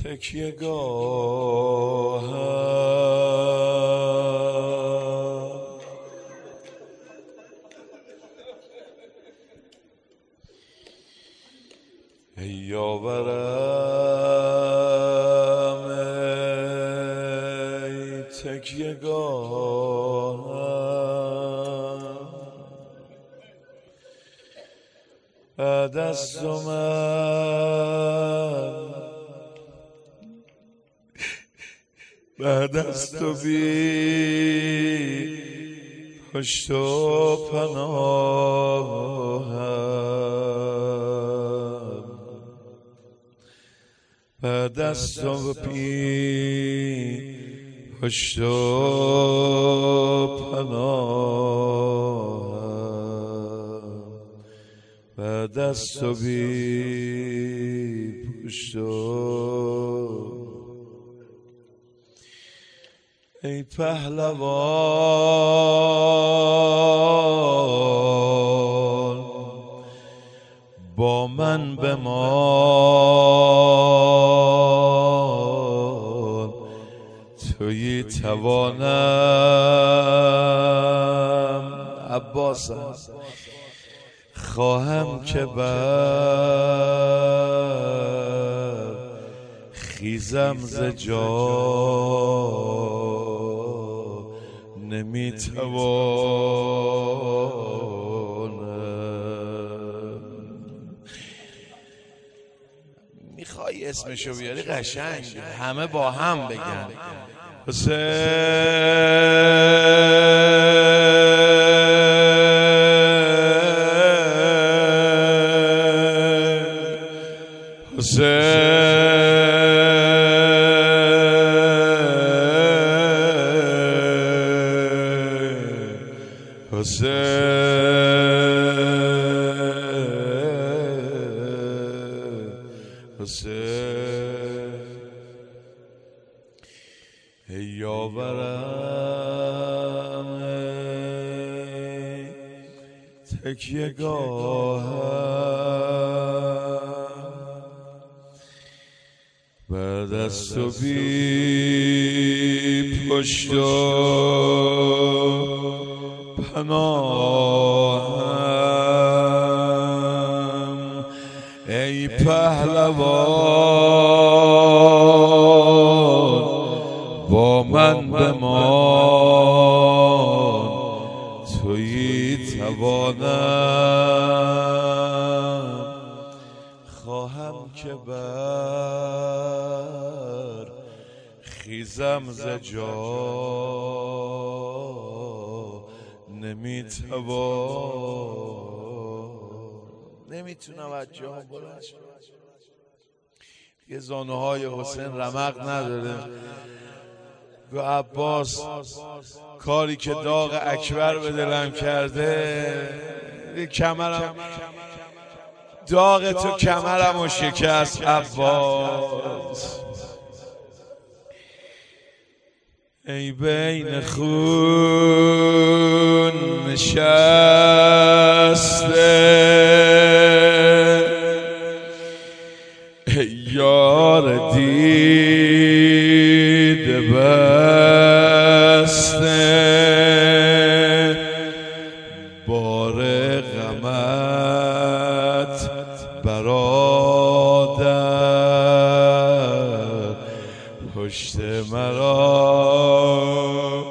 تکیه‌گاهم ای یاورم ای تکیه‌گاهم بعد از تو من بعد از تو بی پشت و پناهم بعد از تو بی پشت و پناهم بعد از تو بی پشت و ای پهلوان با من بمان تویی توانم عباسم خواهم که بر خیزم ز جا نمیتوانم. میخوای اسمشو بیاری قشنگ همه با هم بگن ای یاورم ای تکیه‌گاهم بعد از تو بی پشت و پناهم ای پهلوان با من بمان تویی توانم خواهم که بر خیزم ز جا نمیتونم از جا بلند شم. یه زانوهای حسین رمق نداره. به عباس کاری که داغ اکبر به دلم کرده کمرم داغ تو کمرم و شکست عباس ای بین خون نشسته ای یار دیده بسته بار غمت برادر پشت مرا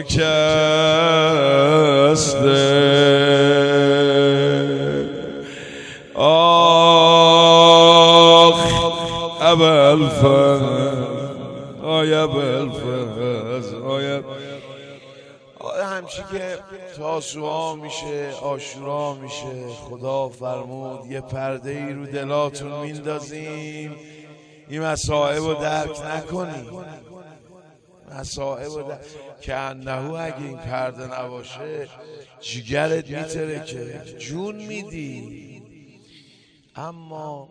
شکسته همچی که تاسوعا میشه عاشورا میشه خدا فرمود یه پرده ای رو دلاتون میندازیم این مصائب رو درک نکنیم مصائب رو که انهو اگه این پرده نباشه جگرت میترکه جون میدی. اما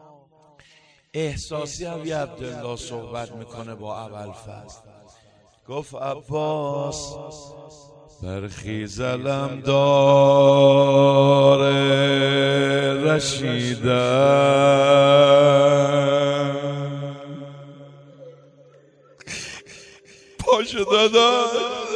احساسی علی عبدالله صحبت میکنه با ابوالفضل گفت عباس برخیز علمدار رشیدم پاشو داداش.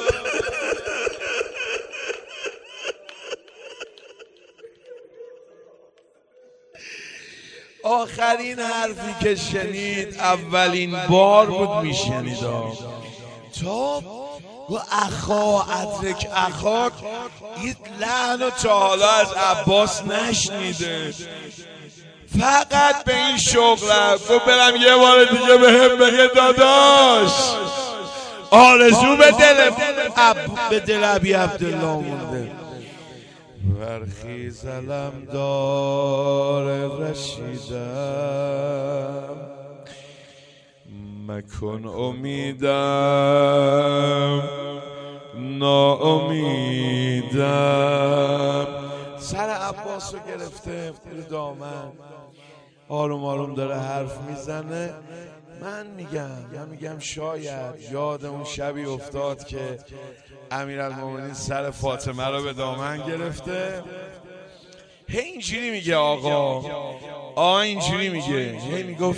آخرین حرفی که شنید اولین بار بود میشنید تا و اخا ادرک اخاک این لحن و تا حالا از عباس نشنیده. فقط به این شغلم گفت برم یه بار دیگه بهم بگه داداش آرزو به دل ابی عبدالله مونده. برخیز علمدار رشیدم مکن امیدم ناامیدم. سر عباس رو گرفته رو دامن آروم آروم داره حرف میزنه. من میگم شاید یاد اون شبی افتاد که امیرالمومنین سر فاطمه رو به دامن گرفته. اینجوری میگه آقا اینجوری میگه، میگفت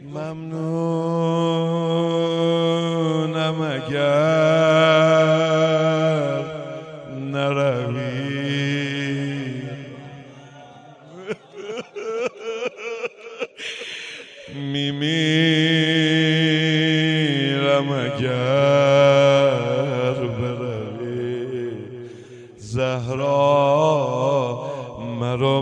ممنونم اگر نروی میمیرم اگر بروی زهرا مرا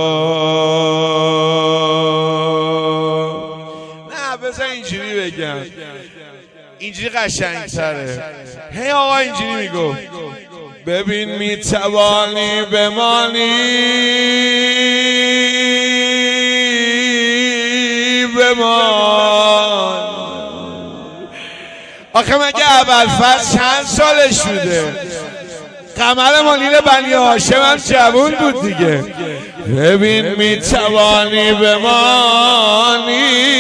نه بذار اینجوری بگم، اینجوری قشنگتره. هی آقا اینجوری میگو ببین میتوانی بمانی بمان. آخه مگه ابوالفضل چند سالش بوده؟ قمر مالیل بنی هاشم هم جوون بود دیگه. ببین میتوانی بمانی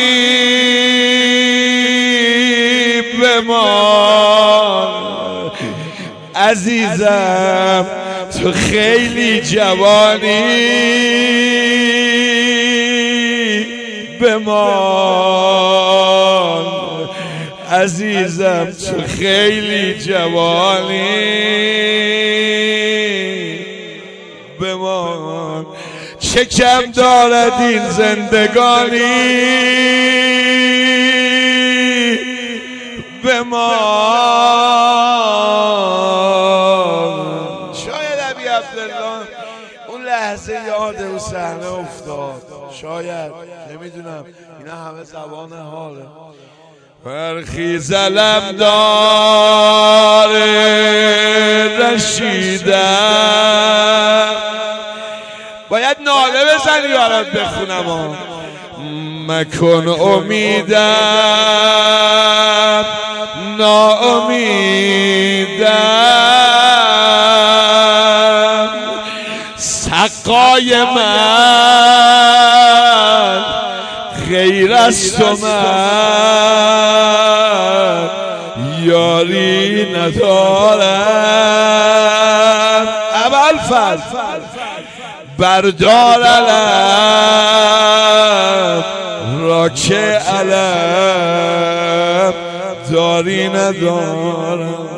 بمان عزیزم تو خیلی جوانی بمان عزیزم تو خیلی جوانی بمان. چه کم دارد این زندگانی بمان. شاید ابی عبدالله اون لحظه یاد اون صحنه افتاد، شاید نمیدونم، اینا همه زبان حاله. برخیز علمدار رشیدم. باید ناله بزنی برات بخونم. مکن امیدم ناامیدم سقای من غیر از تو من یاری ندارم. ابوالفضل بردار علم را که علم داری ندارم.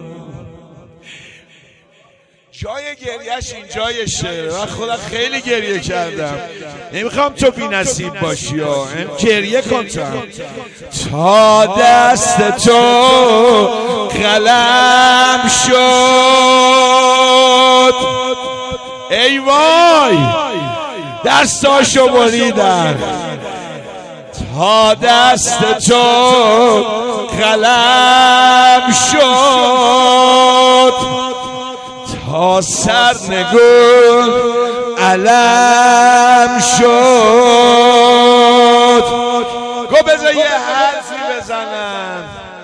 جای گریهش اینجای شعر. من خودم خیلی گریه کردم، نمیخوام تو بی نصیب باشی ها. گریه کن تا دست تو قلم شد. ای وای دستاشو بریدن. تا دست تو قلم شد تا سرنگون علم شد. گو بذار یه حرفی بزنم.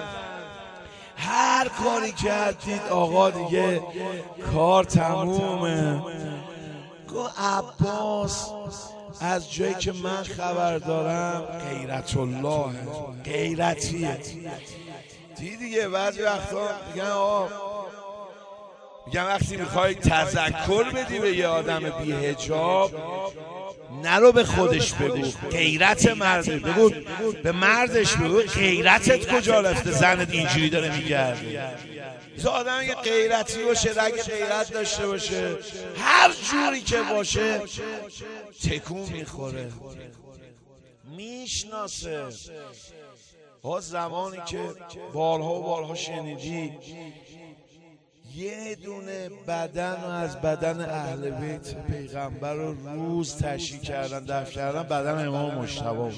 هر کاری کردید آقا دیگه کار تمومه. گو عباس از جایی که من خبر دارم غیرت الله غیرتیه. دیگه بعضی وقتا میگن آقا، میگم وقتی میخوای تذکر بدی به یه آدم بی‌حجاب نرو به خودش بگو غیرت مرده، بگو به مردش بگو غیرتت کجا رفته زنت اینجوری داره میگرده. تو آدم اگه غیرتی باشه، اگه غیرت داشته باشه، هر جوری که باشه تکون میخوره، میشناسه. ها زمانی که بارها و بارها شنیدی یه دونه بدن رو از بدن اهل بیت پیغمبر رو روز تشییع کردن، دفن کردن، بدن امام مجتبی بود.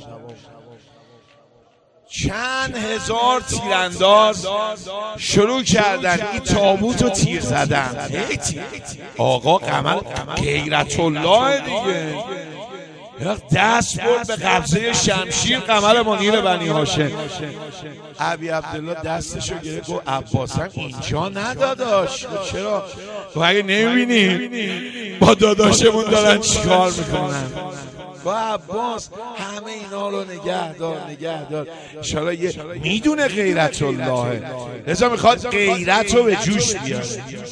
چند هزار تیرانداز شروع کردن این تابوت رو تیر زدن. آقا قمر غیرت الله دیگه، دست برد به قبضه شمشیر قمر منیر بنی هاشم. ابی عبدالله دستشو گرفت گفت عباسم اینجا نداداش. چرا؟ تو اگه نمیبینی با داداشمون دارن چیکار میکنن؟ با عباس همه اینا رو نگهدار انشالله یه میدونه غیرت الله، لذا میخواد غیرت رو به جوش بیاره.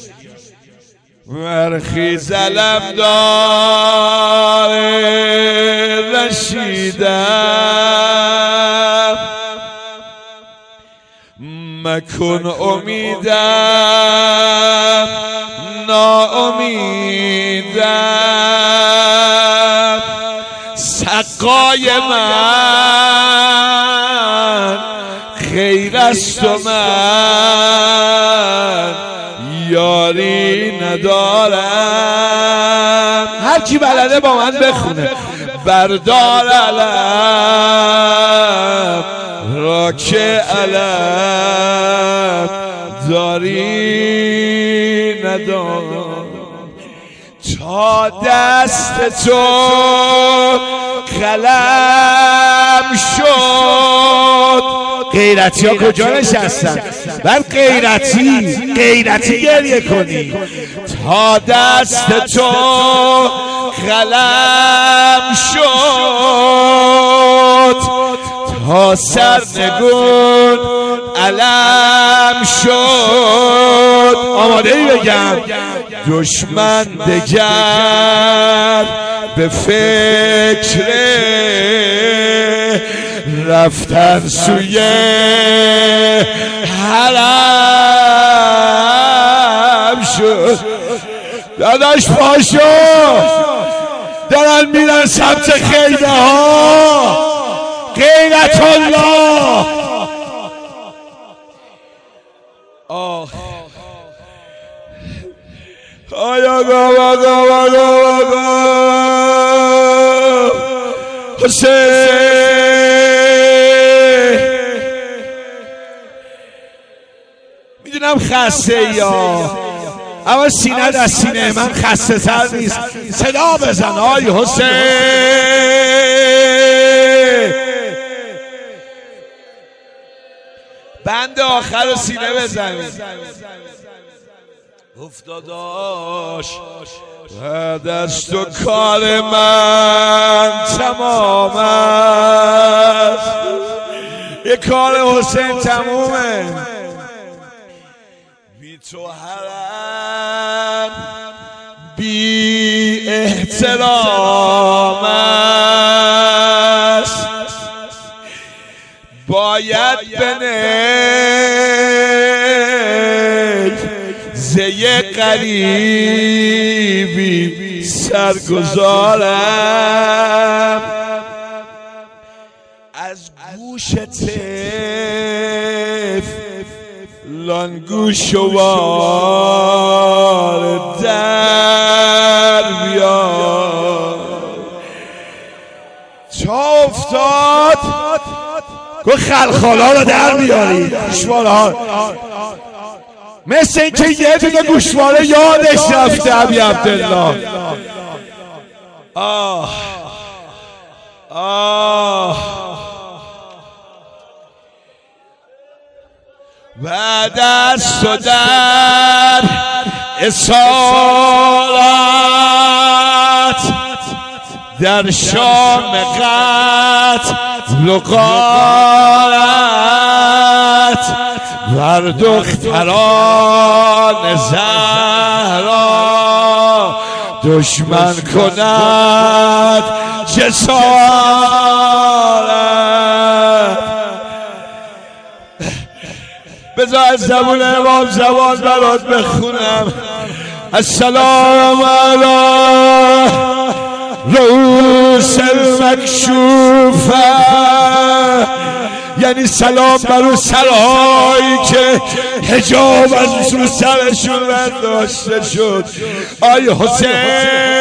ورخیز علمدار رشیدم مکن امیدم ناامیدم، سقای من خیر است و من یاری ندارم. هر کی بلده با من بخونه. بردار علم را که علم داری ندارم، تا دست تو قلم شد. غیرتی ها کجا نشستن؟ بر غیرتی گریه کنی. تا دست تو قلم شد، تا سرنگون علم شد. آماده ای بگم دشمن دگر به فکر رفتن سوی حرم شد. داداش پاشو دارن میرن سمت خیمه ها. غیرت الله. آیا حسین میدونم خسته یا اما سینه از سینه من خسته تر نیست. صدا بزن آی حسین. بند آخر سینه بزنید. افتاداش بعد از تو کار من تمام است. یه کار حسین تمومه. بی تو حرم بی احترام است. باید زی قریبی سرگزارم. از گوش طفلان گوشوار در بیار. تا افتاد گو خلخالا رو در بیاری. مثل اینکه یه دونه گوشواره یادش رفته ابی عبدالله. بعد از تو در اسارت در شام قتل و غارت بر دختران زهرا دشمن کند جسارت. بذار از زبون امام زبان برات بخونم. السلام علی رؤوس المکشوفه، یعنی سلام بر سرهایی که حجاب از رو سرشون برداشته شد. آی حسین